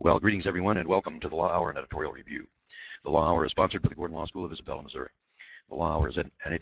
Well, greetings everyone, and welcome to the Law Hour and Editorial Review. The Law Hour is sponsored by the Gordon Law School of Isabella, Missouri. The Law Hour is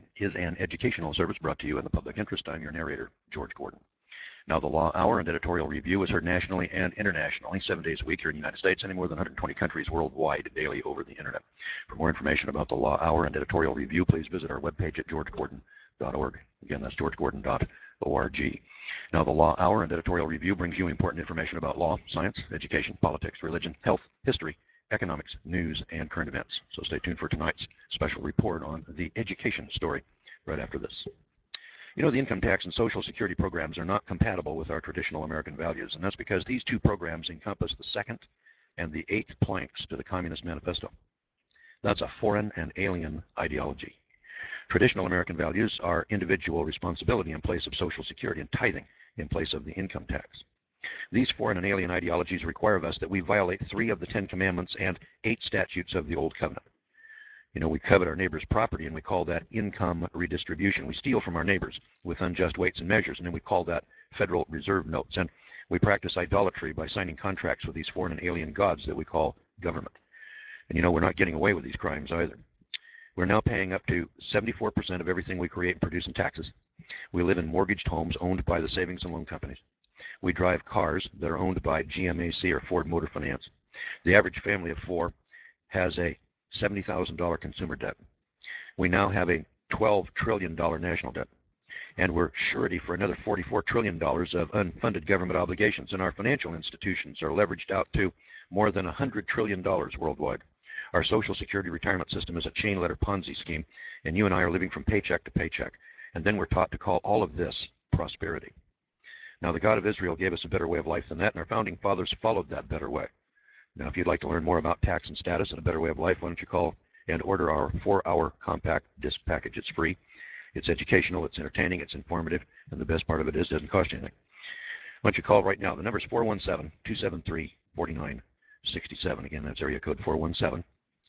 an educational service brought to you in the public interest. I'm your narrator, George Gordon. Now, the Law Hour and Editorial Review is heard nationally and internationally 7 days a week here in the United States and in more than 120 countries worldwide daily over the Internet. For more information about the Law Hour and Editorial Review, please visit our webpage at georgegordon.org. Again, that's georgegordon.org. Now, the Law Hour and Editorial Review brings you important information about law, science, education, politics, religion, health, history, economics, news, and current events. So stay tuned for tonight's special report on the education story right after this. You know, the income tax and Social Security programs are not compatible with our traditional American values, and that's because these two programs encompass the second and the eighth planks to the Communist Manifesto. That's a foreign and alien ideology. Traditional American values are individual responsibility in place of Social Security and tithing in place of the income tax. These foreign and alien ideologies require of us that we violate 3 of the 10 commandments and 8 statutes of the Old Covenant. You know, we covet our neighbor's property, and we call that income redistribution. We steal from our neighbors with unjust weights and measures, and then we call that Federal Reserve notes. And we practice idolatry by signing contracts with these foreign and alien gods that we call government. And you know, we're not getting away with these crimes either. We're now paying up to 74% of everything we create and produce in taxes. We live in mortgaged homes owned by the savings and loan companies. We drive cars that are owned by GMAC or Ford Motor Finance. The average family of 4 has a $70,000 consumer debt. We now have a $12 trillion national debt. And we're surety for another $44 trillion of unfunded government obligations. And our financial institutions are leveraged out to more than $100 trillion worldwide. Our Social Security retirement system is a chain letter Ponzi scheme, and you and I are living from paycheck to paycheck. And then we're taught to call all of this prosperity. Now, the God of Israel gave us a better way of life than that, and our founding fathers followed that better way. Now, if you'd like to learn more about tax and status and a better way of life, why don't you call and order our 4-hour compact disc package. It's free. It's educational, it's entertaining, it's informative, and the best part of it is it doesn't cost you anything. Why don't you call right now? The number is 417-273-4967. Again, that's area code 417-273-4967.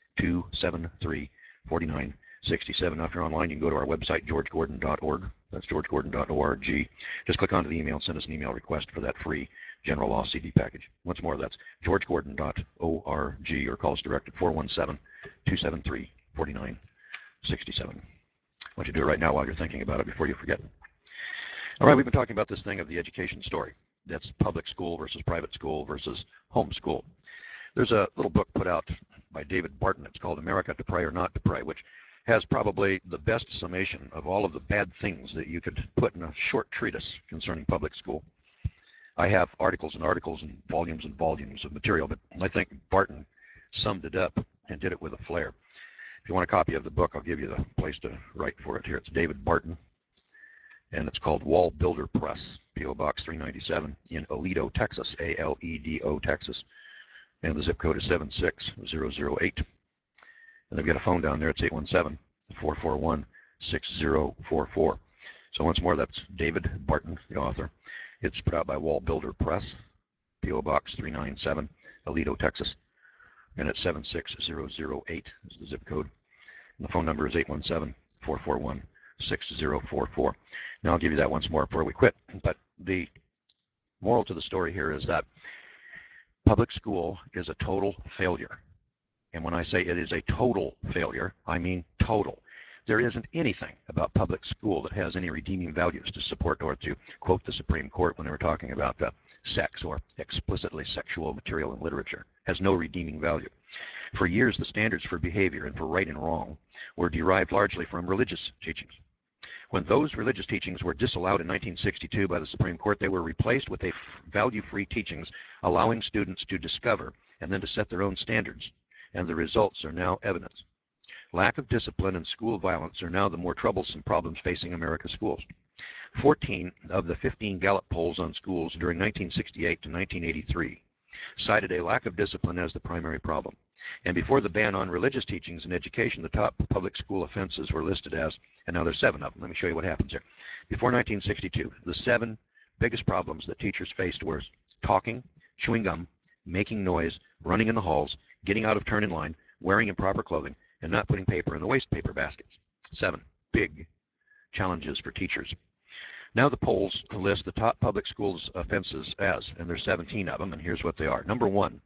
Now, if you're online, you can go to our website, georgegordon.org. That's georgegordon.org. Just click onto the email and send us an email request for that free General Law CD package. Once more, that's georgegordon.org, or call us direct at 417-273-4967. Why don't you do it right now while you're thinking about it before you forget. All right, we've been talking about this thing of the education story. That's public school versus private school versus home school. There's a little book put out by David Barton. It's called America to Pray or Not to Pray, which has probably the best summation of all of the bad things that you could put in a short treatise concerning public school. I have articles and articles and volumes of material, but I think Barton summed it up and did it with a flair. If you want a copy of the book, I'll give you the place to write for it here. It's David Barton, and it's called Wall Builder Press, P.O. Box 397 in Aledo, Texas, A-L-E-D-O, Texas. And the zip code is 76008. And they've got a phone down there. It's 817-441-6044. So once more, that's David Barton, the author. It's put out by Wall Builder Press, P.O. Box 397, Aledo, Texas. And it's 76008 is the zip code. And the phone number is 817-441-6044. Now I'll give you that once more before we quit. But the moral to the story here is that public school is a total failure. And when I say it is a total failure, I mean total. There isn't anything about public school that has any redeeming values to support, or to quote the Supreme Court when they were talking about sex or explicitly sexual material in literature. Has no redeeming value. For years, the standards for behavior and for right and wrong were derived largely from religious teachings. When those religious teachings were disallowed in 1962 by the Supreme Court, they were replaced with value-free teachings, allowing students to discover and then to set their own standards. And the results are now evident. Lack of discipline and school violence are now the more troublesome problems facing America's schools. 14 of the 15 Gallup polls on schools during 1968 to 1983 cited a lack of discipline as the primary problem. And before the ban on religious teachings in education, the top public school offenses were listed as, and now there's 7 of them. Let me show you what happens here. Before 1962, the 7 biggest problems that teachers faced were talking, chewing gum, making noise, running in the halls, getting out of turn in line, wearing improper clothing, and not putting paper in the waste paper baskets. 7 big challenges for teachers. Now the polls list the top public schools offenses as, and there's 17 of them, and here's what they are. Number 1,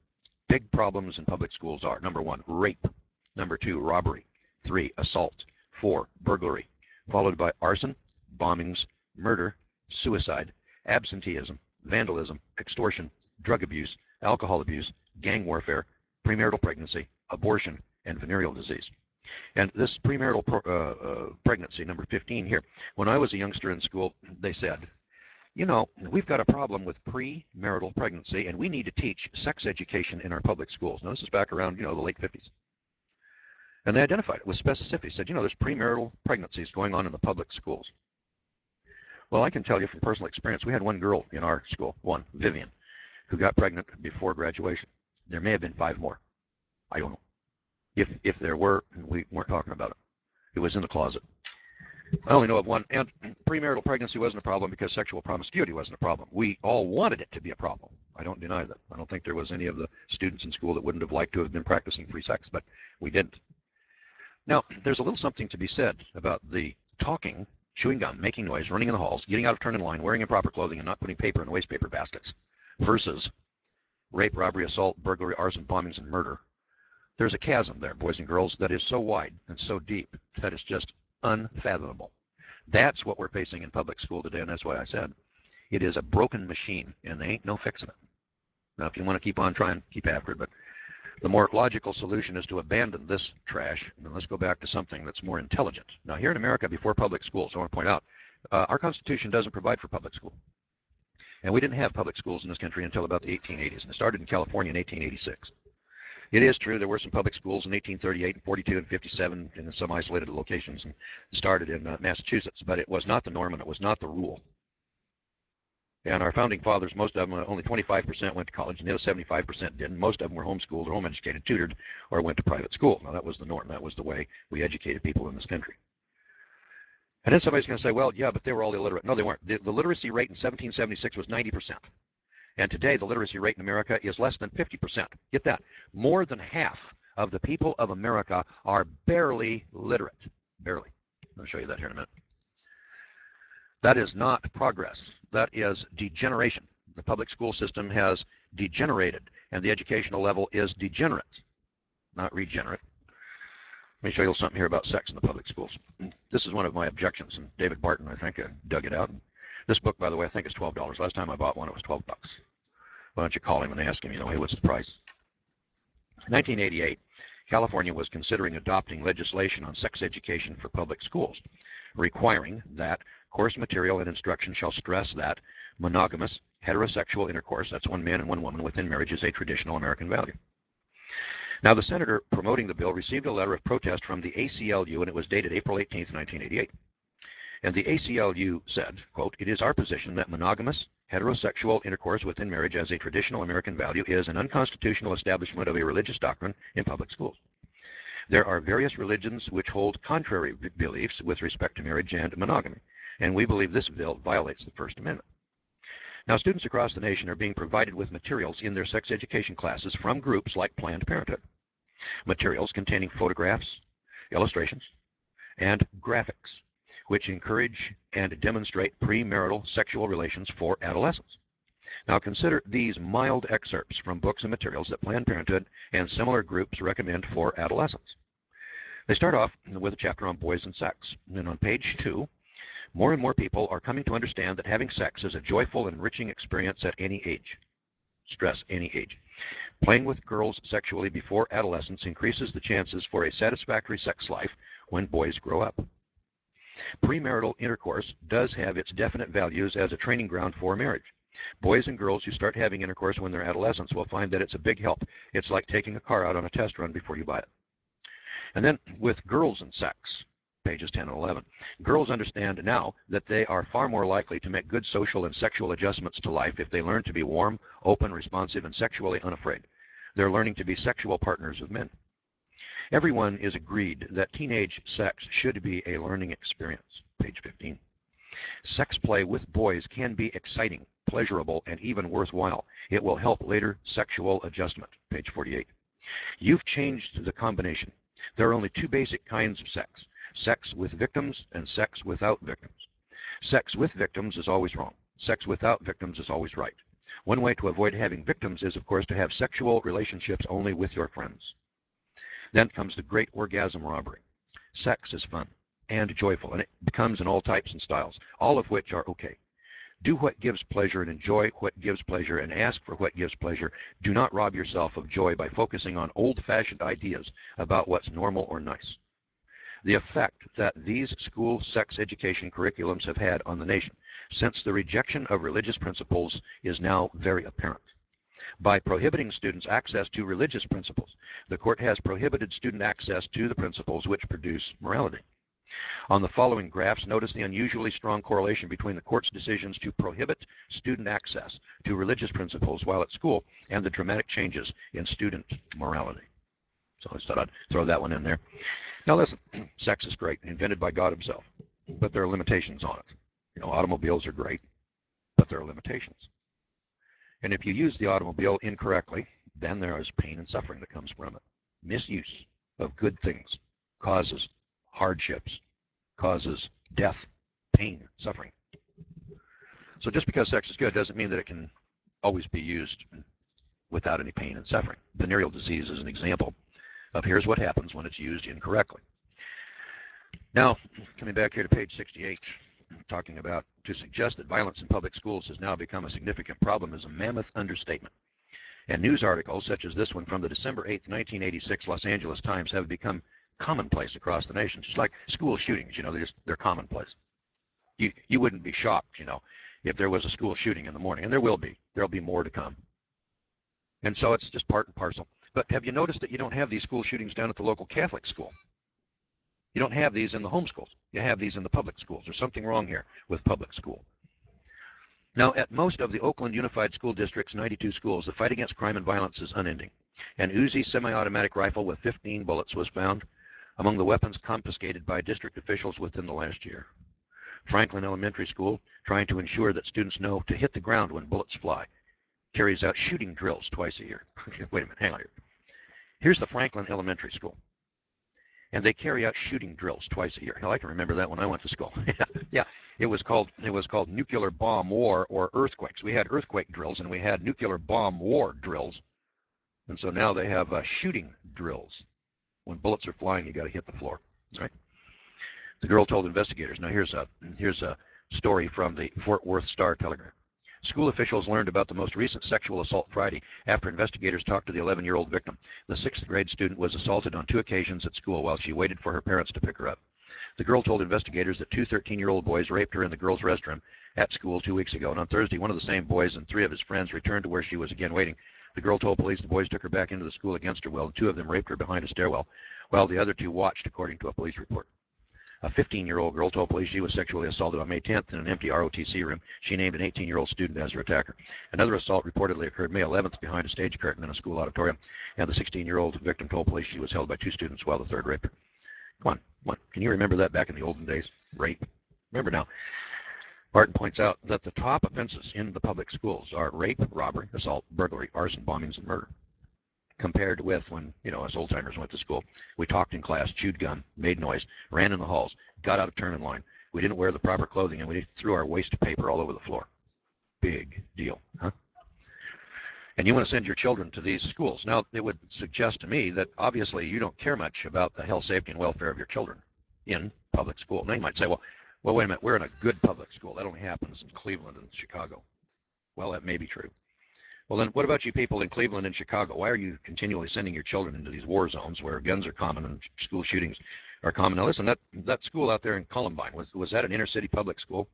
big problems in public schools are: number 1, rape; number 2, robbery; 3, assault; 4, burglary, followed by arson, bombings, murder, suicide, absenteeism, vandalism, extortion, drug abuse, alcohol abuse, gang warfare, premarital pregnancy, abortion, and venereal disease. And this premarital pregnancy, number 15 here, when I was a youngster in school, they said, you know, we've got a problem with premarital pregnancy, and we need to teach sex education in our public schools. Now, this is back around, the late 50s. And they identified it with specificity. Said, there's premarital pregnancies going on in the public schools. Well, I can tell you from personal experience, we had one girl in our school, Vivian, who got pregnant before graduation. There may have been 5 more. I don't know. If there were, we weren't talking about it. It was in the closet. I only know of one. And premarital pregnancy wasn't a problem because sexual promiscuity wasn't a problem. We all wanted it to be a problem. I don't deny that. I don't think there was any of the students in school that wouldn't have liked to have been practicing free sex, but we didn't. Now, there's a little something to be said about the talking, chewing gum, making noise, running in the halls, getting out of turn in line, wearing improper clothing, and not putting paper in the waste paper baskets, versus rape, robbery, assault, burglary, arson, bombings, and murder. There's a chasm there, boys and girls, that is so wide and so deep that it's just unfathomable. That's what we're facing in public school today, and that's why I said it is a broken machine, and there ain't no fixing it. Now, if you want to keep on trying, keep after it, but the more logical solution is to abandon this trash, and let's go back to something that's more intelligent. Now, here in America, before public schools, I want to point out, our Constitution doesn't provide for public school. And we didn't have public schools in this country until about the 1880s, and it started in California in 1886. It is true there were some public schools in 1838 and 42 and 57 in some isolated locations, and started in Massachusetts, but it was not the norm and it was not the rule. And our founding fathers, most of them, only 25% went to college, and the other 75% didn't. Most of them were homeschooled or home educated, tutored, or went to private school. Now, that was the norm. That was the way we educated people in this country. And then somebody's going to say, well, yeah, but they were all illiterate. No, they weren't. The literacy rate in 1776 was 90%. And today, the literacy rate in America is less than 50%. Get that. More than half of the people of America are barely literate. Barely. I'll show you that here in a minute. That is not progress. That is degeneration. The public school system has degenerated, and the educational level is degenerate, not regenerate. Let me show you something here about sex in the public schools. This is one of my objections, and David Barton, I think, dug it out. This book, by the way, I think is $12. Last time I bought one, it was $12. Why don't you call him and ask him, hey, what's the price? In 1988, California was considering adopting legislation on sex education for public schools, requiring that course material and instruction shall stress that monogamous, heterosexual intercourse, that's one man and one woman within marriage, is a traditional American value. Now, the senator promoting the bill received a letter of protest from the ACLU, and it was dated April 18, 1988. And the ACLU said, quote, "It is our position that monogamous, heterosexual intercourse within marriage as a traditional American value is an unconstitutional establishment of a religious doctrine in public schools. There are various religions which hold contrary beliefs with respect to marriage and monogamy, and we believe this bill violates the First Amendment." Now, students across the nation are being provided with materials in their sex education classes from groups like Planned Parenthood. Materials containing photographs, illustrations, and graphics, which encourage and demonstrate premarital sexual relations for adolescents. Now, consider these mild excerpts from books and materials that Planned Parenthood and similar groups recommend for adolescents. They start off with a chapter on boys and sex. And then on page 2, more and more people are coming to understand that having sex is a joyful and enriching experience at any age. Stress, any age. Playing with girls sexually before adolescence increases the chances for a satisfactory sex life when boys grow up. Premarital intercourse does have its definite values as a training ground for marriage. Boys and girls who start having intercourse when they're adolescents will find that it's a big help. It's like taking a car out on a test run before you buy it. And then with girls and sex, pages 10 and 11, girls understand now that they are far more likely to make good social and sexual adjustments to life if they learn to be warm, open, responsive, and sexually unafraid. They're learning to be sexual partners of men. Everyone is agreed that teenage sex should be a learning experience, page 15. Sex play with boys can be exciting, pleasurable, and even worthwhile. It will help later sexual adjustment, page 48. You've changed the combination. There are only two basic kinds of sex: sex with victims and sex without victims. Sex with victims is always wrong. Sex without victims is always right. One way to avoid having victims is, of course, to have sexual relationships only with your friends. Then comes the great orgasm robbery. Sex is fun and joyful, and it becomes in all types and styles, all of which are okay. Do what gives pleasure and enjoy what gives pleasure and ask for what gives pleasure. Do not rob yourself of joy by focusing on old-fashioned ideas about what's normal or nice. The effect that these school sex education curriculums have had on the nation since the rejection of religious principles is now very apparent. By prohibiting students' access to religious principles, the court has prohibited student access to the principles which produce morality. On the following graphs, notice the unusually strong correlation between the court's decisions to prohibit student access to religious principles while at school and the dramatic changes in student morality. So I thought I'd throw that one in there. Now listen, sex is great, invented by God himself, but there are limitations on it. You know, automobiles are great, but there are limitations. And if you use the automobile incorrectly, then there is pain and suffering that comes from it. Misuse of good things causes hardships, causes death, pain, suffering. So just because sex is good doesn't mean that it can always be used without any pain and suffering. Venereal disease is an example of here's what happens when it's used incorrectly. Now, coming back here to page 68, talking about to suggest that violence in public schools has now become a significant problem is a mammoth understatement. And news articles such as this one from the December 8, 1986 Los Angeles Times have become commonplace across the nation, just like school shootings. You know, they're commonplace. You wouldn't be shocked, you know, if there was a school shooting in the morning, and there will be. There'll be more to come. And so it's just part and parcel. But have you noticed that you don't have these school shootings down at the local Catholic school? You don't have these in the home schools. You have these in the public schools. There's something wrong here with public school. Now, at most of the Oakland Unified School District's 92 schools, the fight against crime and violence is unending. An Uzi semi-automatic rifle with 15 bullets was found among the weapons confiscated by district officials within the last year. Franklin Elementary School, trying to ensure that students know to hit the ground when bullets fly, carries out shooting drills twice a year. Wait a minute, hang on here. Here's the Franklin Elementary School. And they carry out shooting drills twice a year. Hell, I can remember that when I went to school. Yeah, it was called nuclear bomb war or earthquakes. We had earthquake drills and we had nuclear bomb war drills. And so now they have shooting drills. When bullets are flying, you got to hit the floor. Right? The girl told investigators. Now here's a story from the Fort Worth Star-Telegram. School officials learned about the most recent sexual assault Friday after investigators talked to the 11-year-old victim. The 6th grade student was assaulted on 2 occasions at school while she waited for her parents to pick her up. The girl told investigators that 2 13-year-old boys raped her in the girls' restroom at school 2 weeks ago. And on Thursday, one of the same boys and 3 of his friends returned to where she was again waiting. The girl told police the boys took her back into the school against her will, and 2 of them raped her behind a stairwell, while the other 2 watched, according to a police report. A 15-year-old girl told police she was sexually assaulted on May 10th in an empty ROTC room. She named an 18-year-old student as her attacker. Another assault reportedly occurred May 11th behind a stage curtain in a school auditorium, and the 16-year-old victim told police she was held by 2 students while the 3rd raped her. Come on. Can you remember that back in the olden days? Rape. Remember now. Barton points out that the top offenses in the public schools are rape, robbery, assault, burglary, arson, bombings, and murder. Compared with when, you know, us old-timers went to school. We talked in class, chewed gum, made noise, ran in the halls, got out of turn in line. We didn't wear the proper clothing, and we threw our waste paper all over the floor. Big deal, huh? And you want to send your children to these schools. Now, it would suggest to me that obviously you don't care much about the health, safety, and welfare of your children in public school. Now, you might say, well, wait a minute, we're in a good public school. That only happens in Cleveland and Chicago. Well, that may be true. Well, then what about you people in Cleveland and Chicago? Why are you continually sending your children into these war zones where guns are common and school shootings are common? Now, listen, that school out there in Columbine, was that an inner-city public school?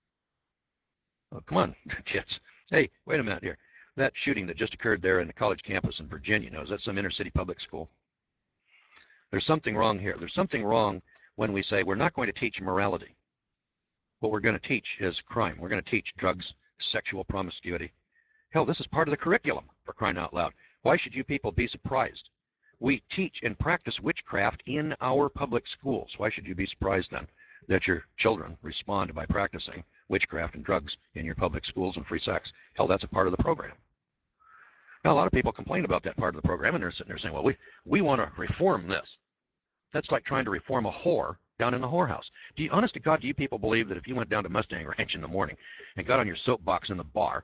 Oh, come on, kids. Hey, wait a minute here. That shooting that just occurred there in the college campus in Virginia, now, is that some inner-city public school? There's something wrong here. There's something wrong when we say we're not going to teach morality. What we're going to teach is crime. We're going to teach drugs, sexual promiscuity. Hell, this is part of the curriculum, for crying out loud. Why should you people be surprised? We teach and practice witchcraft in our public schools. Why should you be surprised then that your children respond by practicing witchcraft and drugs in your public schools and free sex? Hell, that's a part of the program. Now, a lot of people complain about that part of the program, and they're sitting there saying, well, we want to reform this. That's like trying to reform a whore down in the whorehouse. Honest to God, do you people believe that if you went down to Mustang Ranch in the morning and got on your soapbox in the bar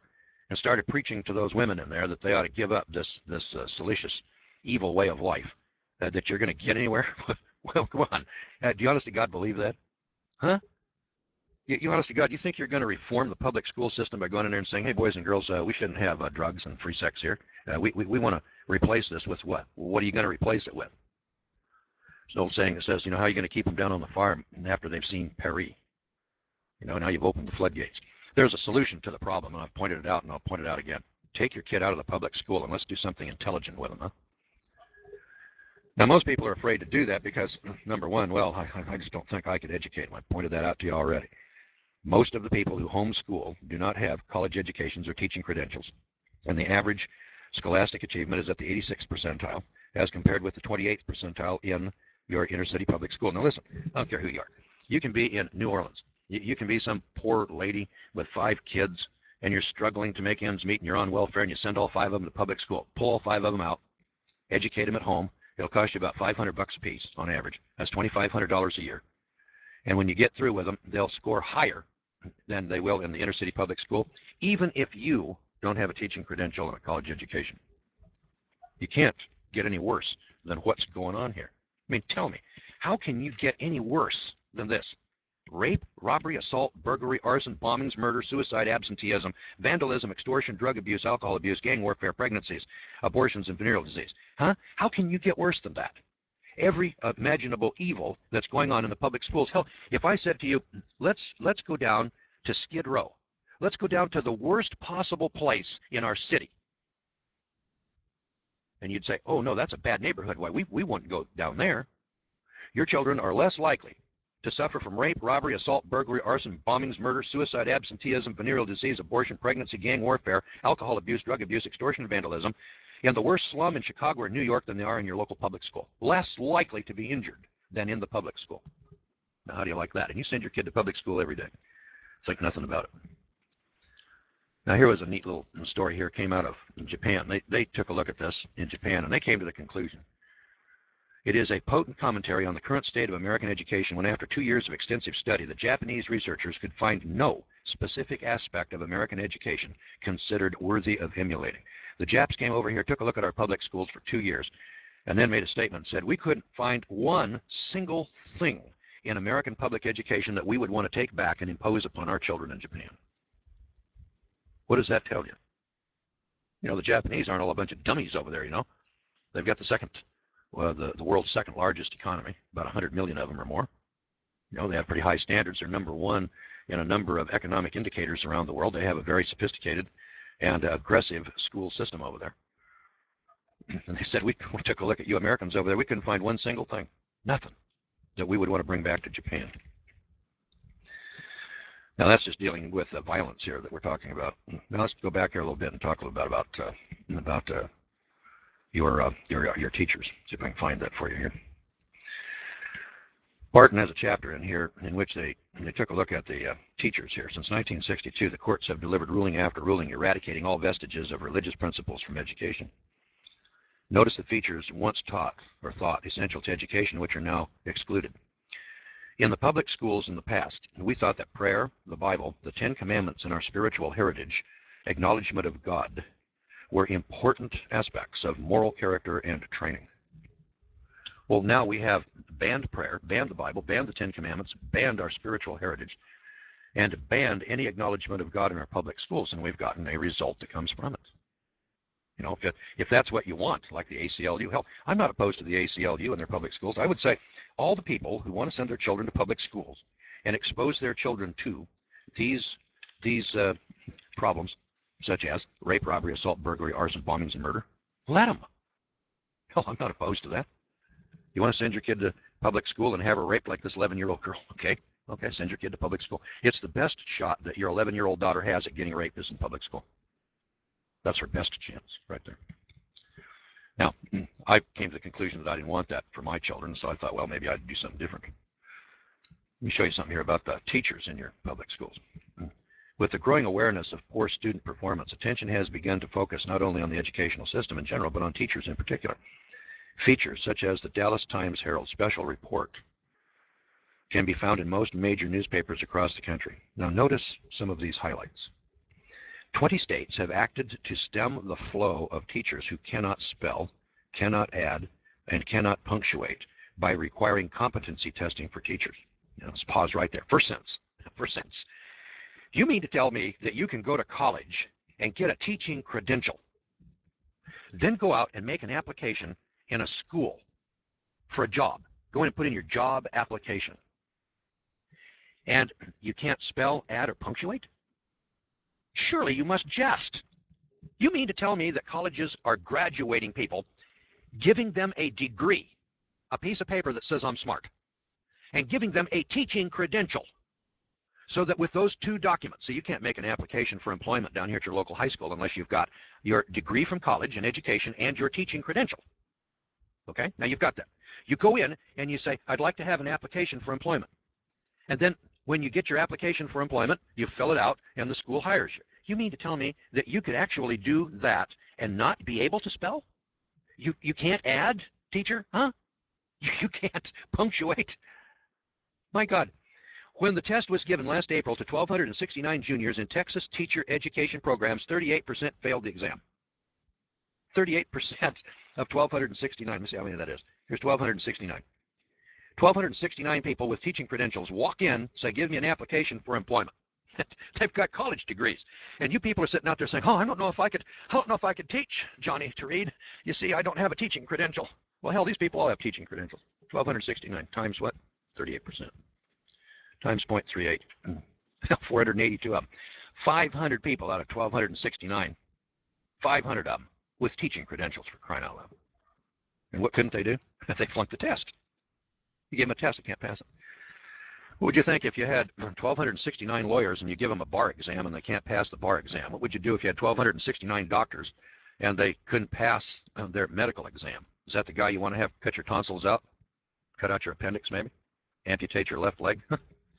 and started preaching to those women in there that they ought to give up this salacious, evil way of life, that you're going to get anywhere. Well, come on. Do you honest to God believe that? Huh? You honest to God, you think you're going to reform the public school system by going in there and saying, hey, boys and girls, we shouldn't have drugs and free sex here. We want to replace this with what? What are you going to replace it with? There's an old saying that says, how are you going to keep them down on the farm after they've seen Paris? Now you've opened the floodgates. There's a solution to the problem, and I've pointed it out, and I'll point it out again. Take your kid out of the public school, and let's do something intelligent with them, huh? Now, most people are afraid to do that because, number one, well, I just don't think I could educate them. I pointed that out to you already. Most of the people who homeschool do not have college educations or teaching credentials, and the average scholastic achievement is at the 86th percentile, as compared with the 28th percentile in your inner city public school. Now, listen, I don't care who you are. You can be in New Orleans. You can be some poor lady with 5 kids, and you're struggling to make ends meet, and you're on welfare, and you send all 5 of them to public school. Pull all 5 of them out, educate them at home. It'll cost you about $500 a piece on average. That's $2,500 a year. And when you get through with them, they'll score higher than they will in the inner city public school, even if you don't have a teaching credential and a college education. You can't get any worse than what's going on here. I mean, tell me, how can you get any worse than this? Rape, robbery, assault, burglary, arson, bombings, murder, suicide, absenteeism, vandalism, extortion, drug abuse, alcohol abuse, gang warfare, pregnancies, abortions, and venereal disease. Huh? How can you get worse than that? Every imaginable evil that's going on in the public schools. Hell, if I said to you, let's go down to Skid Row. Let's go down to the worst possible place in our city. And you'd say, oh, no, that's a bad neighborhood. Why, we wouldn't go down there. Your children are less likely to suffer from rape, robbery, assault, burglary, arson, bombings, murder, suicide, absenteeism, venereal disease, abortion, pregnancy, gang warfare, alcohol abuse, drug abuse, extortion, and vandalism in the worst slum in Chicago or New York than they are in your local public school. Less likely to be injured than in the public school. Now, how do you like that? And you send your kid to public school every day. It's like nothing about it. Now, here was a neat little story here. It came out of Japan. They took a look at this in Japan, and they came to the conclusion. It is a potent commentary on the current state of American education when, after 2 years of extensive study, the Japanese researchers could find no specific aspect of American education considered worthy of emulating. The Japs came over here, took a look at our public schools for 2 years, and then made a statement and said, we couldn't find one single thing in American public education that we would want to take back and impose upon our children in Japan. What does that tell you? The Japanese aren't all a bunch of dummies over there, They've got the world's second largest economy, about 100 million of them or more. They have pretty high standards. They're number one in a number of economic indicators around the world. They have a very sophisticated and aggressive school system over there. And they said, we took a look at you Americans over there. We couldn't find one single thing, nothing, that we would want to bring back to Japan. Now, that's just dealing with violence here that we're talking about. Now, let's go back here a little bit and talk a little bit about your teachers. See if I can find that for you here. Barton has a chapter in here in which they took a look at the teachers here. Since 1962, the courts have delivered ruling after ruling eradicating all vestiges of religious principles from education. Notice the features once taught or thought essential to education which are now excluded. In the public schools in the past, we thought that prayer, the Bible, the 10 Commandments, and our spiritual heritage, acknowledgement of God, were important aspects of moral character and training. Well, now we have banned prayer, banned the Bible, banned the 10 Commandments, banned our spiritual heritage, and banned any acknowledgement of God in our public schools, and we've gotten a result that comes from it. If that's what you want, like the ACLU, hell, I'm not opposed to the ACLU in their public schools. I would say all the people who want to send their children to public schools and expose their children to these problems, such as rape, robbery, assault, burglary, arson, bombings, and murder, let them. Hell, I'm not opposed to that. You want to send your kid to public school and have her raped like this 11-year-old girl? Okay, send your kid to public school. It's the best shot that your 11-year-old daughter has at getting raped is in public school. That's her best chance right there. Now, I came to the conclusion that I didn't want that for my children, so I thought, well, maybe I'd do something different. Let me show you something here about the teachers in your public schools. With the growing awareness of poor student performance, attention has begun to focus not only on the educational system in general, but on teachers in particular. Features such as the Dallas Times-Herald special report can be found in most major newspapers across the country. Now, notice some of these highlights. 20 states have acted to stem the flow of teachers who cannot spell, cannot add, and cannot punctuate by requiring competency testing for teachers. Now, let's pause right there. First sentence. First sentence. You mean to tell me that you can go to college and get a teaching credential, then go out and make an application in a school for a job? Go in and put in your job application. And you can't spell, add, or punctuate? Surely you must jest. You mean to tell me that colleges are graduating people, giving them a degree, a piece of paper that says I'm smart, and giving them a teaching credential, so that with those two documents, so you can't make an application for employment down here at your local high school unless you've got your degree from college in education and your teaching credential. Okay? Now you've got that. You go in and you say, I'd like to have an application for employment. And then when you get your application for employment, you fill it out and the school hires you. You mean to tell me that you could actually do that and not be able to spell? You can't add, teacher? Huh? You can't punctuate? My God. When the test was given last April to 1,269 juniors in Texas teacher education programs, 38% failed the exam. 38% of 1,269. Let me see how many that is. Here's 1,269. 1,269 people with teaching credentials walk in, say, give me an application for employment. They've got college degrees. And you people are sitting out there saying, oh, I don't know if I could teach Johnny to read. You see, I don't have a teaching credential. Well, hell, these people all have teaching credentials. 1,269 times what? 38%. Times 0.38. 482 of them. 500 people out of 1,269. 500 of them with teaching credentials, for crying out loud. And what couldn't they do? They flunked the test. You give them a test, they can't pass it. What would you think if you had 1,269 lawyers and you give them a bar exam and they can't pass the bar exam? What would you do if you had 1,269 doctors and they couldn't pass their medical exam? Is that the guy you want to have cut your tonsils out? Cut out your appendix, maybe? Amputate your left leg?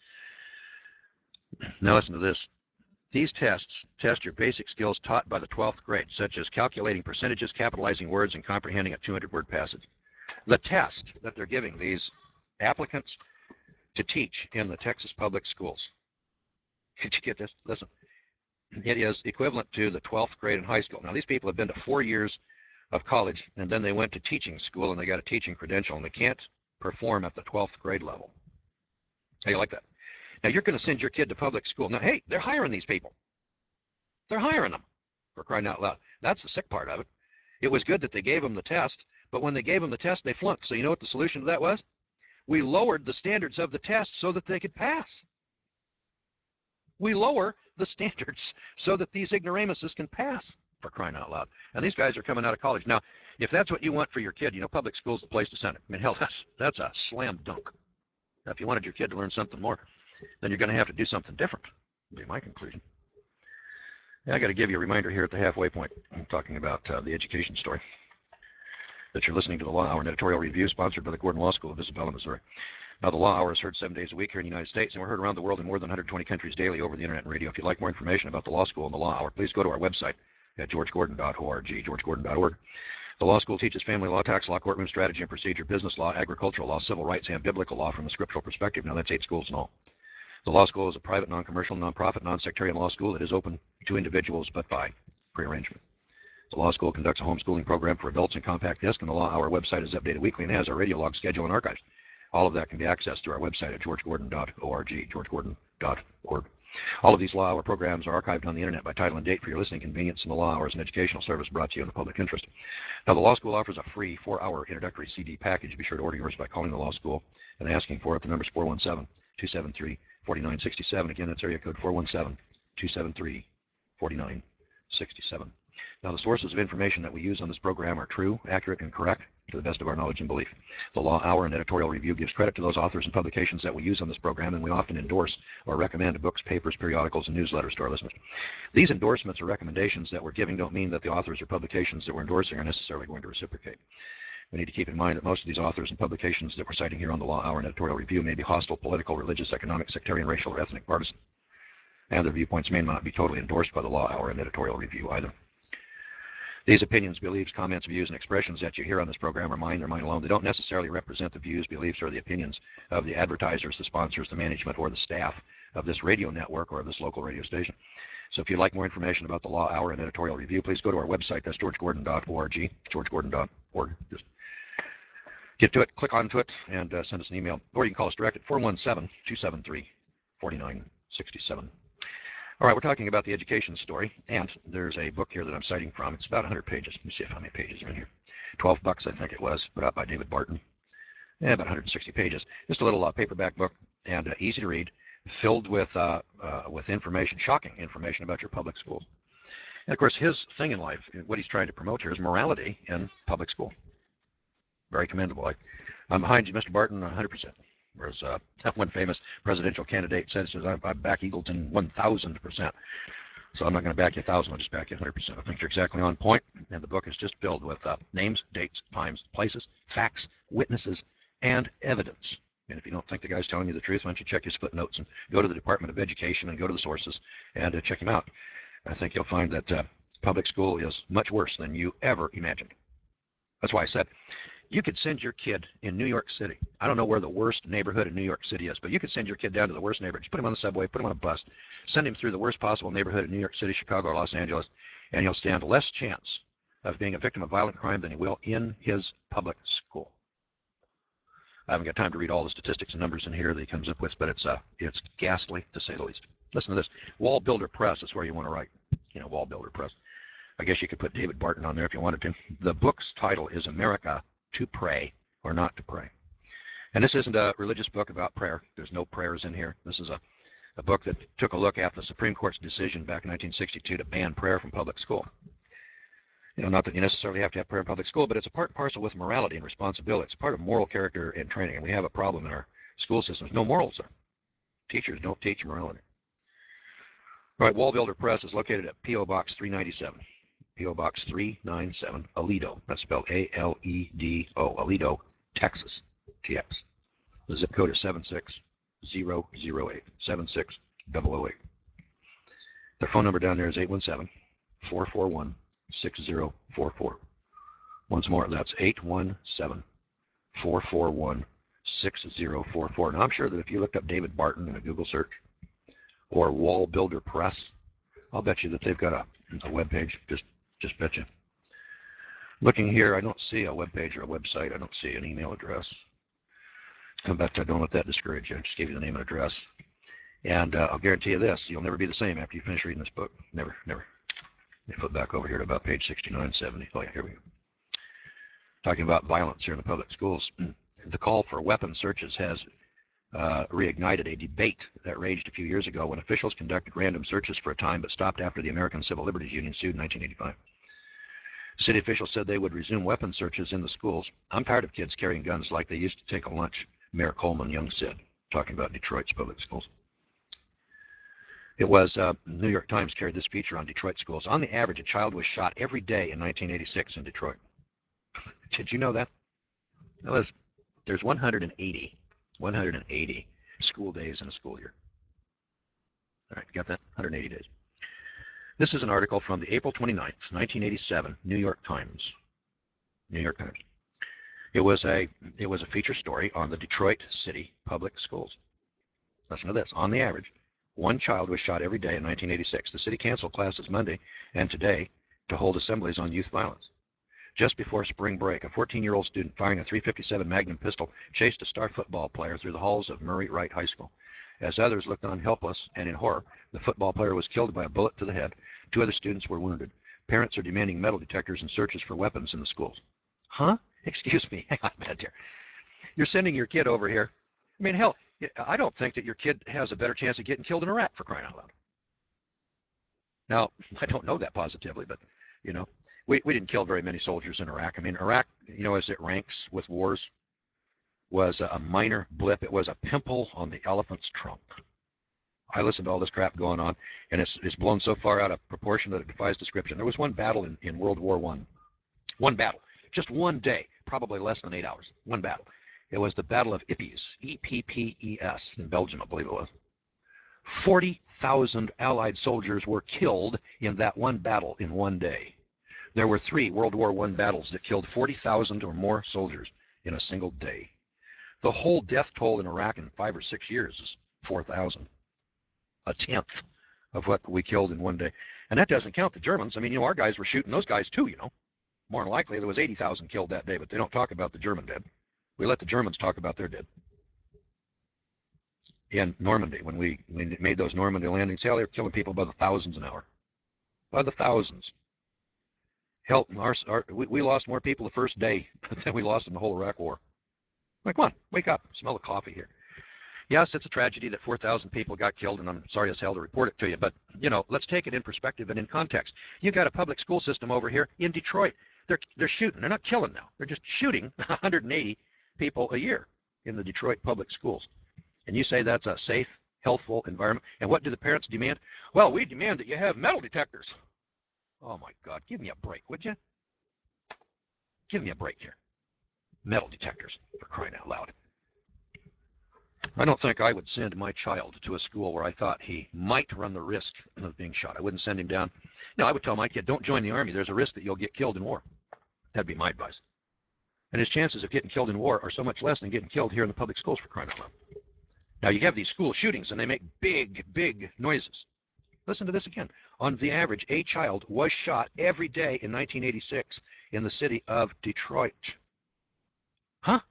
Now listen to this. These tests test your basic skills taught by the 12th grade, such as calculating percentages, capitalizing words, and comprehending a 200-word passage. The test that they're giving these applicants to teach in the Texas public schools. Did you get this? Listen. It is equivalent to the 12th grade in high school. Now, these people have been to 4 years of college, and then they went to teaching school, and they got a teaching credential, and they can't perform at the 12th grade level. How do you like that? Now, you're going to send your kid to public school. Now, hey, they're hiring these people. They're hiring them, for crying out loud. That's the sick part of it. It was good that they gave them the test, but when they gave them the test, they flunked. So you know what the solution to that was? We lowered the standards of the test so that they could pass. We lower the standards so that these ignoramuses can pass, for crying out loud. And these guys are coming out of college. Now, if that's what you want for your kid, you know, public school's the place to send it. I mean, hell, that's a slam dunk. Now, if you wanted your kid to learn something more, then you're going to have to do something different, would be my conclusion. Yeah, I got to give you a reminder here at the halfway point. I'm talking about the education story. That you're listening to the Law Hour, an editorial review sponsored by the Gordon Law School of Isabella, Missouri. Now, the Law Hour is heard 7 days a week here in the United States, and we're heard around the world in more than 120 countries daily over the internet and radio. If you'd like more information about the Law School and the Law Hour, please go to our website at georgegordon.org, georgegordon.org. The law school teaches family law, tax law, courtroom strategy and procedure, business law, agricultural law, civil rights, and biblical law from a scriptural perspective. Now, that's 8 schools in all. The law school is a private, non-commercial, non-profit, non-sectarian law school that is open to individuals but by prearrangement. The law school conducts a homeschooling program for adults in compact disc, and the Law Hour website is updated weekly and has our radio log schedule and archives. All of that can be accessed through our website at georgegordon.org, georgegordon.org. All of these Law Hour programs are archived on the internet by title and date for your listening convenience, and the Law Hour is an educational service brought to you in the public interest. Now, the law school offers a free 4-hour introductory CD package. Be sure to order yours by calling the law school and asking for it. The number is 417-273-4967. Again, that's area code 417-273-4967. Now, the sources of information that we use on this program are true, accurate, and correct to the best of our knowledge and belief. The Law Hour and editorial review gives credit to those authors and publications that we use on this program, and we often endorse or recommend books, papers, periodicals, and newsletters to our listeners. These endorsements or recommendations that we're giving don't mean that the authors or publications that we're endorsing are necessarily going to reciprocate. We need to keep in mind that most of these authors and publications that we're citing here on the Law Hour and editorial review may be hostile, political, religious, economic, sectarian, racial, or ethnic partisan, and their viewpoints may not be totally endorsed by the Law Hour and editorial review either. These opinions, beliefs, comments, views, and expressions that you hear on this program are mine. They're mine alone. They don't necessarily represent the views, beliefs, or the opinions of the advertisers, the sponsors, the management, or the staff of this radio network or of this local radio station. So if you'd like more information about the Law Hour and editorial review, please go to our website. That's georgegordon.org, georgegordon.org. Just get to it, click onto it, and send us an email. Or you can call us direct at 417-273-4967. All right, we're talking about the education story, and there's a book here that I'm citing from. It's about 100 pages. Let me see how many pages are in here. $12, I think it was, put out by David Barton. Yeah, about 160 pages. Just a little paperback book, and easy to read, filled with information, shocking information about your public schools. And of course, his thing in life, what he's trying to promote here, is morality in public school. Very commendable. I'm behind you, Mr. Barton, 100%. Whereas one famous presidential candidate says, I back Eagleton 1,000%. So I'm not going to back you 1,000, I'll just back you 100%. I think you're exactly on point, and the book is just filled with names, dates, times, places, facts, witnesses, and evidence. And if you don't think the guy's telling you the truth, why don't you check his footnotes and go to the Department of Education and go to the sources and check him out. I think you'll find that public school is much worse than you ever imagined. That's why I said, you could send your kid in New York City. I don't know where the worst neighborhood in New York City is, but you could send your kid down to the worst neighborhood. Just put him on the subway, put him on a bus, send him through the worst possible neighborhood in New York City, Chicago, or Los Angeles, and he'll stand less chance of being a victim of violent crime than he will in his public school. I haven't got time to read all the statistics and numbers in here that he comes up with, but it's ghastly, to say the least. Listen to this. Wall Builder Press is where you want to write. You know, Wall Builder Press. I guess you could put David Barton on there if you wanted to. The book's title is America, to Pray or Not to Pray. And this isn't a religious book about prayer. There's no prayers in here. This is a book that took a look at the Supreme Court's decision back in 1962 to ban prayer from public school. You know, not that you necessarily have to have prayer in public school, but it's a part and parcel with morality and responsibility. It's part of moral character and training, and we have a problem in our school systems. No morals. Teachers don't teach morality. All right, Wall Builder Press is located at P.O. Box 397. P.O. Box 397, Aledo. That's spelled A-L-E-D-O, Aledo, Texas, TX. The zip code is 76008, 76008. Their phone number down there is 817-441-6044. Once more, that's 817-441-6044. Now, I'm sure that if you looked up David Barton in a Google search or Wall Builder Press, I'll bet you that they've got a web page. Just bet you. Looking here, I don't see a web page or a website. I don't see an email address. Come back to don't let that discourage you. I just gave you the name and address. And I'll guarantee you this, you'll never be the same after you finish reading this book. Never, never. Let me flip back over here to about page 69, 70. Oh, yeah, here we go. Talking about violence here in the public schools. The call for weapon searches has reignited a debate that raged a few years ago when officials conducted random searches for a time but stopped after the American Civil Liberties Union sued in 1985. City officials said they would resume weapon searches in the schools. I'm tired of kids carrying guns like they used to take a lunch, Mayor Coleman Young said, talking about Detroit's public schools. It was New York Times carried this feature on Detroit schools. On the average, a child was shot every day in 1986 in Detroit. Did you know that? There's 180 school days in a school year. All right, you got that? 180 days. This is an article from the April 29th, 1987 New York Times. New York Times. It was a feature story on the Detroit City public schools. Listen to this. On the average, one child was shot every day in 1986. The city canceled classes Monday and today to hold assemblies on youth violence. Just before spring break, a 14-year-old student firing a .357 Magnum pistol chased a star football player through the halls of Murray Wright High School. As others looked on helpless and in horror, the football player was killed by a bullet to the head. 2 other students were wounded. Parents are demanding metal detectors and searches for weapons in the schools. Huh? Excuse me. Hang on a minute here. You're sending your kid over here. I mean, hell, I don't think that your kid has a better chance of getting killed in Iraq, for crying out loud. Now, I don't know that positively, but, you know, we didn't kill very many soldiers in Iraq. I mean, Iraq, you know, as it ranks with wars, was a minor blip. It was a pimple on the elephant's trunk. I listened to all this crap going on, and it's blown so far out of proportion that it defies description. There was one battle in World War I. One battle. Just one day, probably less than 8 hours. One battle. It was the Battle of Ypres, E-P-P-E-S, in Belgium, I believe it was. 40,000 Allied soldiers were killed in that one battle in one day. There were 3 World War I battles that killed 40,000 or more soldiers in a single day. The whole death toll in Iraq in 5 or 6 years is 4,000. A tenth of what we killed in one day. And that doesn't count the Germans. I mean, our guys were shooting those guys too, More than likely, there was 80,000 killed that day, but they don't talk about the German dead. We let the Germans talk about their dead. In Normandy, when we made those Normandy landings, hell, they were killing people by the thousands an hour. By the thousands. Hell, we lost more people the first day than we lost in the whole Iraq War. Like, come on, wake up, smell the coffee here. Yes, it's a tragedy that 4,000 people got killed, and I'm sorry as hell to report it to you, but, let's take it in perspective and in context. You've got a public school system over here in Detroit. They're shooting. They're not killing now. They're just shooting 180 people a year in the Detroit public schools. And you say that's a safe, healthful environment. And what do the parents demand? Well, we demand that you have metal detectors. Oh, my God. Give me a break, would you? Give me a break here. Metal detectors, for crying out loud. I don't think I would send my child to a school where I thought he might run the risk of being shot. I wouldn't send him down. No, I would tell my kid, don't join the Army. There's a risk that you'll get killed in war. That'd be my advice. And his chances of getting killed in war are so much less than getting killed here in the public schools, for crying out loud. Now, you have these school shootings, and they make big, big noises. Listen to this again. On the average, a child was shot every day in 1986 in the city of Detroit. Huh?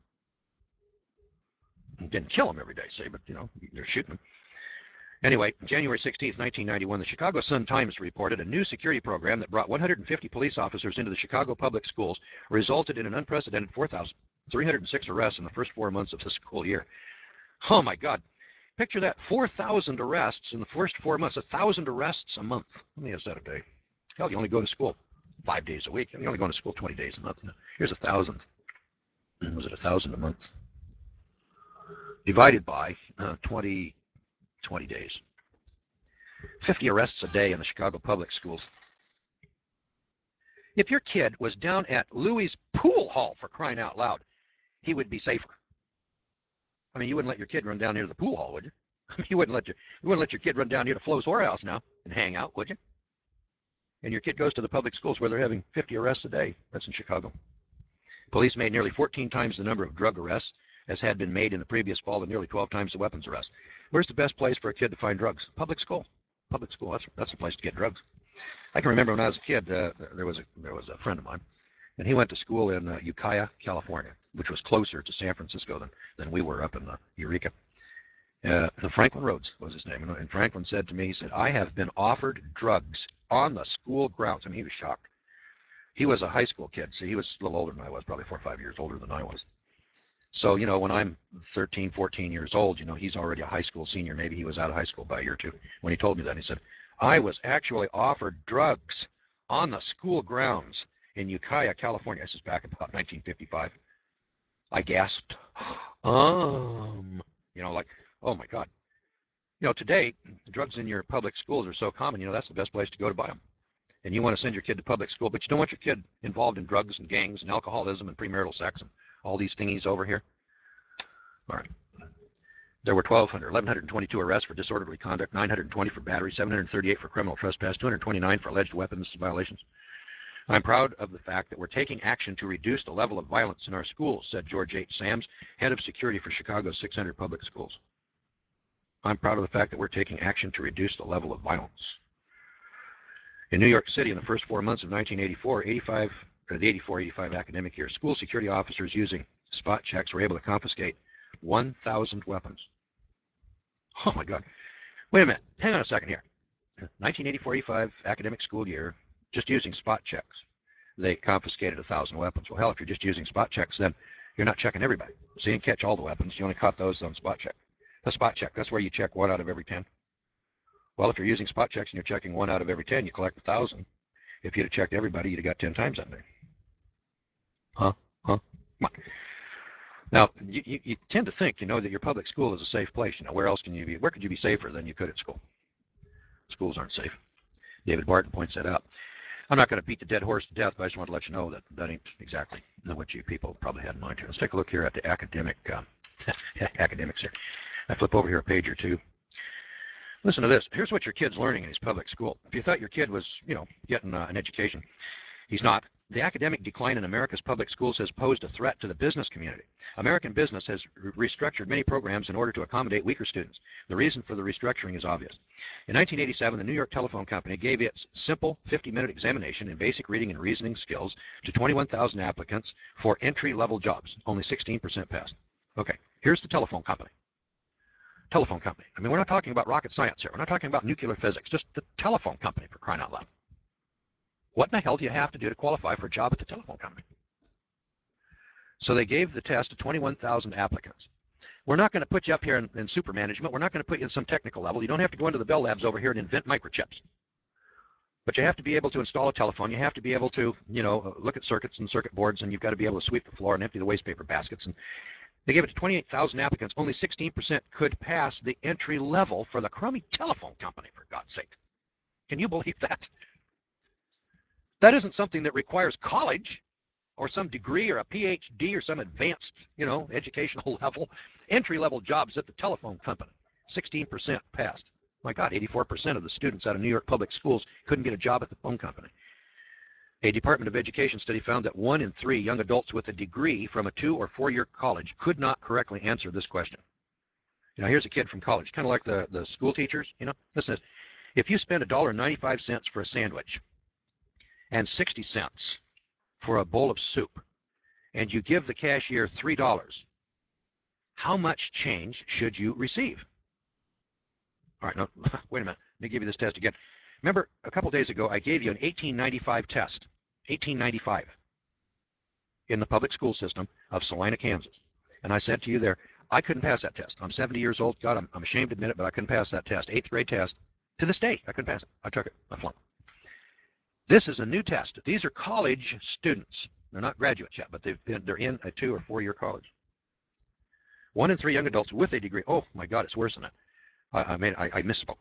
Didn't kill them every day, say, but, they're shooting them. Anyway, January 16, 1991, the Chicago Sun-Times reported a new security program that brought 150 police officers into the Chicago public schools resulted in an unprecedented 4,306 arrests in the first 4 months of the school year. Oh, my God. Picture that. 4,000 arrests in the first 4 months. 1,000 arrests a month. How many is that a day? Hell, you only go to school 5 days a week. You're only going to school 20 days a month. Here's 1,000. Was it 1,000 a month? Divided by 20 days. 50 arrests a day in the Chicago public schools. If your kid was down at Louis' pool hall, for crying out loud, he would be safer. I mean, you wouldn't let your kid run down near the pool hall, would you? I mean, you wouldn't let your kid run down near to Flo's whorehouse now and hang out, would you? And your kid goes to the public schools where they're having 50 arrests a day. That's in Chicago. Police made nearly 14 times the number of drug arrests as had been made in the previous fall, and nearly 12 times the weapons arrests. Where's the best place for a kid to find drugs? Public school. Public school. That's the place to get drugs. I can remember when I was a kid, there was a friend of mine, and he went to school in Ukiah, California, which was closer to San Francisco than we were up in Eureka. Franklin Rhodes was his name, and Franklin said to me, he said, I have been offered drugs on the school grounds. I mean, he was shocked. He was a high school kid. See, he was a little older than I was, probably 4 or 5 years older than I was. So, when I'm 13, 14 years old, he's already a high school senior. Maybe he was out of high school by a year or two. When he told me that, he said, I was actually offered drugs on the school grounds in Ukiah, California. This is back about 1955. I gasped. Like, oh my God. Today, drugs in your public schools are so common, that's the best place to go to buy them. And you want to send your kid to public school, but you don't want your kid involved in drugs and gangs and alcoholism and premarital sex and all these thingies over here. All right. There were 1,122 arrests for disorderly conduct, 920 for battery, 738 for criminal trespass, 229 for alleged weapons violations. I'm proud of the fact that we're taking action to reduce the level of violence in our schools, said George H. Sams, head of security for Chicago's 600 public schools. I'm proud of the fact that we're taking action to reduce the level of violence. In New York City, in the first 4 months of 1984, the 84-85 academic year, school security officers using spot checks were able to confiscate 1,000 weapons. Oh, my God. Wait a minute. Hang on a second here. 1984-85 academic school year, just using spot checks, they confiscated 1,000 weapons. Well, hell, if you're just using spot checks, then you're not checking everybody. So you didn't catch all the weapons. You only caught those on spot check. The spot check, that's where you check 1 out of every 10. Well, if you're using spot checks and you're checking 1 out of every 10, you collect 1,000. If you'd have checked everybody, you'd have got 10 times that many. Huh? Come on. Now, you tend to think, that your public school is a safe place. Where else can you be? Where could you be safer than you could at school? Schools aren't safe. David Barton points that out. I'm not going to beat the dead horse to death, but I just want to let you know that ain't exactly what you people probably had in mind here. Let's take a look here at the academics here. I flip over here a page or two. Listen to this. Here's what your kid's learning in his public school. If you thought your kid was, getting an education, he's not. The academic decline in America's public schools has posed a threat to the business community. American business has restructured many programs in order to accommodate weaker students. The reason for the restructuring is obvious. In 1987, the New York Telephone Company gave its simple 50-minute examination in basic reading and reasoning skills to 21,000 applicants for entry-level jobs. Only 16% passed. Okay, here's the telephone company. Telephone company. I mean, we're not talking about rocket science here. We're not talking about nuclear physics. Just the telephone company, for crying out loud. What in the hell do you have to do to qualify for a job at the telephone company? So they gave the test to 21,000 applicants. We're not going to put you up here in super management. We're not going to put you in some technical level. You don't have to go into the Bell Labs over here and invent microchips. But you have to be able to install a telephone. You have to be able to, look at circuits and circuit boards, and you've got to be able to sweep the floor and empty the waste paper baskets. And they gave it to 28,000 applicants. Only 16% could pass the entry level for the crummy telephone company, for God's sake. Can you believe that? That isn't something that requires college or some degree or a PhD or some advanced, educational level. Entry-level jobs at the telephone company. 16% passed. My God, 84% of the students out of New York public schools couldn't get a job at the phone company. A Department of Education study found that 1 in 3 young adults with a degree from a 2- or 4-year college could not correctly answer this question. Here's a kid from college, kind of like the school teachers. Listen to this. If you spend $1.95 for a sandwich, and 60 cents for a bowl of soup, and you give the cashier $3, how much change should you receive? All right, now, wait a minute. Let me give you this test again. Remember, a couple days ago, I gave you an 1895 test, 1895, in the public school system of Salina, Kansas. And I said to you there, I couldn't pass that test. I'm 70 years old. God, I'm ashamed to admit it, but I couldn't pass that test. 8th grade test. To this day, I couldn't pass it. I took it. I flunked. This is a new test. These are college students. They're not graduates yet, but they're in a 2- or 4-year college. 1 in 3 young adults with a degree. Oh, my God, it's worse than that. I misspoke.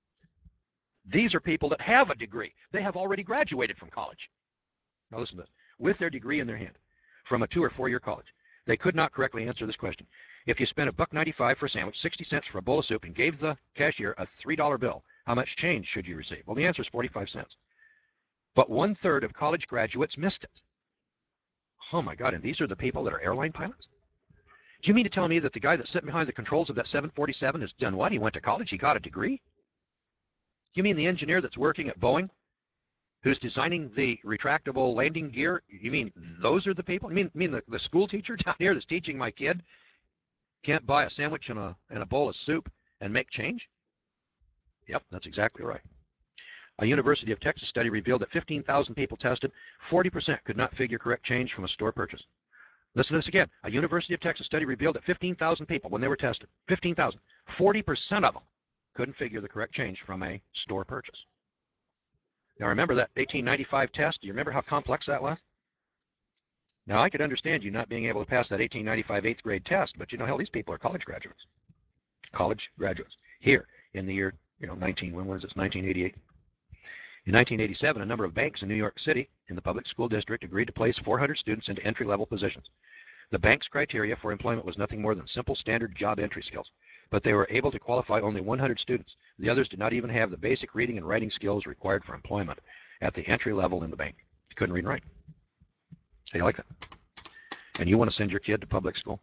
These are people that have a degree. They have already graduated from college. Now listen to this. With their degree in their hand from a 2- or 4-year college, they could not correctly answer this question. If you spent $1.95 for a sandwich, 60 cents for a bowl of soup, and gave the cashier a $3 bill, how much change should you receive? Well, the answer is 45 cents. But 1/3 of college graduates missed it. Oh, my God, and these are the people that are airline pilots? Do you mean to tell me that the guy that's sitting behind the controls of that 747 has done what? He went to college? He got a degree? You mean the engineer that's working at Boeing who's designing the retractable landing gear? You mean those are the people? You mean the school teacher down here that's teaching my kid can't buy a sandwich and a bowl of soup and make change? Yep, that's exactly right. A University of Texas study revealed that 15,000 people tested, 40% could not figure correct change from a store purchase. Listen to this again. A University of Texas study revealed that 15,000 people, when they were tested, 15,000, 40% of them couldn't figure the correct change from a store purchase. Now remember that 1895 test? Do you remember how complex that was? Now I could understand you not being able to pass that 1895 8th grade test, but hell, these people are college graduates. College graduates. Here in the year, when was it? 1988. In 1987, a number of banks in New York City in the public school district agreed to place 400 students into entry-level positions. The bank's criteria for employment was nothing more than simple standard job entry skills, but they were able to qualify only 100 students. The others did not even have the basic reading and writing skills required for employment at the entry level in the bank. You couldn't read and write. How do you like that? And you want to send your kid to public school?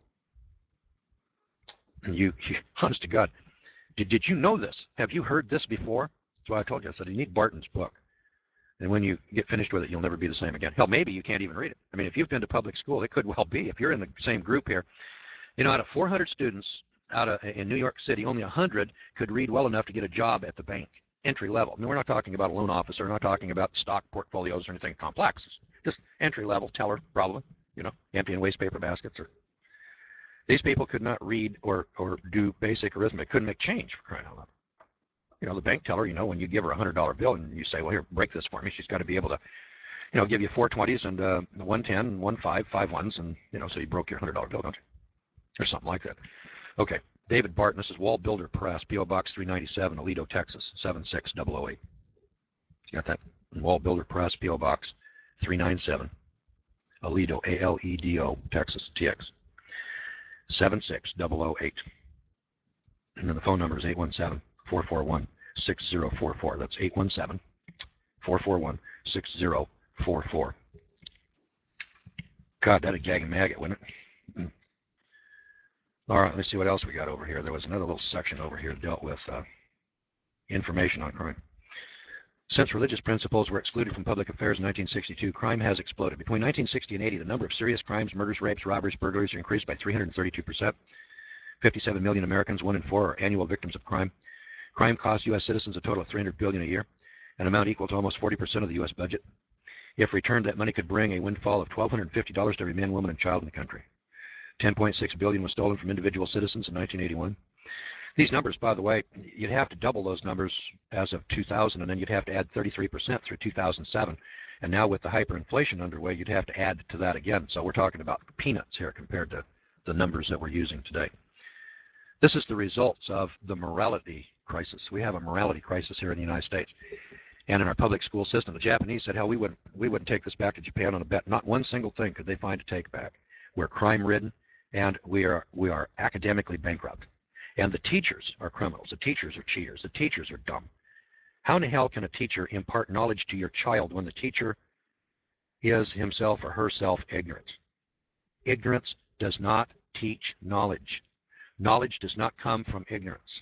And you honest to God, did you know this? Have you heard this before? That's why I told you. I said, you need Barton's book. And when you get finished with it, you'll never be the same again. Hell, maybe you can't even read it. I mean, if you've been to public school, it could well be. If you're in the same group here, out of 400 students in New York City, only 100 could read well enough to get a job at the bank, entry level. I mean, we're not talking about a loan officer. We're not talking about stock portfolios or anything complex. It's just entry level, teller, probably, emptying waste paper baskets. These people could not read or do basic arithmetic, couldn't make change, for crying out loud. The bank teller, when you give her a $100 bill and you say, well, here, break this for me, she's got to be able to, give you 4 20s and 1 10 and 1 5, 5 1s, and, so you broke your $100 bill, don't you? Or something like that. Okay, David Barton, this is Wall Builder Press, P.O. Box 397, Aledo, Texas, 76008. You got that? Wall Builder Press, P.O. Box 397, Aledo, A-L-E-D-O, Texas, TX, 76008. And then the phone number is 817-441-6044. That's 817-441-6044. God, that'd gag a maggot, wouldn't it? All right, let's see what else we got over here. There was another little section over here that dealt with information on crime. Since religious principles were excluded from public affairs in 1962, crime has exploded. Between 1960 and 80, the number of serious crimes, murders, rapes, robberies, burglaries increased by 332%. 57 million Americans, 1 in 4, are annual victims of crime. Crime costs U.S. citizens a total of $300 billion a year, an amount equal to almost 40% of the U.S. budget. If returned, that money could bring a windfall of $1,250 to every man, woman, and child in the country. $10.6 billion was stolen from individual citizens in 1981. These numbers, by the way, you'd have to double those numbers as of 2000, and then you'd have to add 33% through 2007. And now with the hyperinflation underway, you'd have to add to that again. So we're talking about peanuts here compared to the numbers that we're using today. This is the results of the morality crisis. We have a morality crisis here in the United States and in our public school system. The Japanese said, hell, we wouldn't take this back to Japan on a bet. Not one single thing could they find to take back. We're crime-ridden, and we are academically bankrupt. And the teachers are criminals. The teachers are cheaters. The teachers are dumb. How in the hell can a teacher impart knowledge to your child when the teacher is himself or herself ignorant? Ignorance does not teach knowledge. Knowledge does not come from ignorance.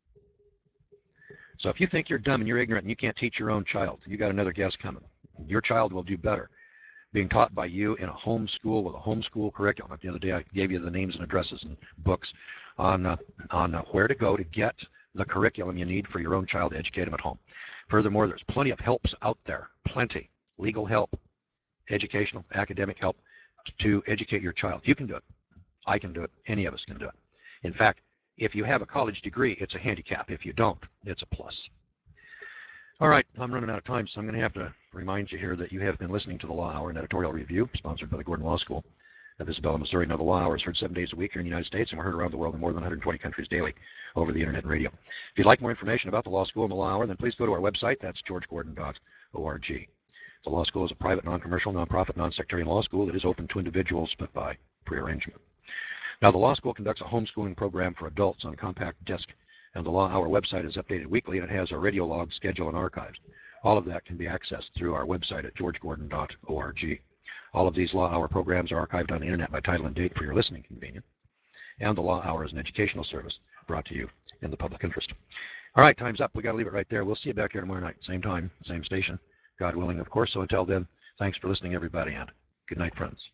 So if you think you're dumb and you're ignorant and you can't teach your own child, you got another guess coming. Your child will do better being taught by you in a home school with a homeschool curriculum. Like the other day, I gave you the names and addresses and books on where to go to get the curriculum you need for your own child to educate them at home. Furthermore, there's plenty of helps out there, plenty. Legal help, educational, academic help to educate your child. You can do it. I can do it. Any of us can do it. In fact, if you have a college degree, it's a handicap. If you don't, it's a plus. All right, I'm running out of time, so I'm going to have to remind you here that you have been listening to the Law Hour, an editorial review sponsored by the Gordon Law School of Isabella, Missouri. Now, the Law Hour is heard 7 days a week here in the United States, and we're heard around the world in more than 120 countries daily over the internet and radio. If you'd like more information about the Law School and the Law Hour, then please go to our website. That's georgegordon.org. The Law School is a private, non-commercial, non-profit, non-sectarian law school that is open to individuals, but by prearrangement. Now, the Law School conducts a homeschooling program for adults on a compact disc, and the Law Hour website is updated weekly, and it has a radio log, schedule, and archives. All of that can be accessed through our website at georgegordon.org. All of these Law Hour programs are archived on the internet by title and date for your listening convenience. And the Law Hour is an educational service brought to you in the public interest. All right, time's up. We got to leave it right there. We'll see you back here tomorrow night, same time, same station, God willing, of course. So until then, thanks for listening, everybody, and good night, friends.